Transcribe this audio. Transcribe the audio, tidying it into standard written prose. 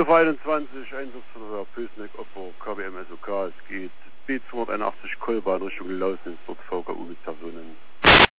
21, Einsatz von der Pösneck, Opfer, KBM SOK, es geht B281 Kolbahn Richtung Lausnitz, dort VKU mit Personen.